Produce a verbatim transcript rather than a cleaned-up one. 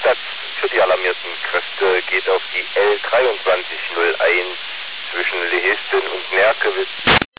Einsatz für die alarmierten Kräfte geht auf die L dreiundzwanzig null eins zwischen Lehisten und Merkewitz.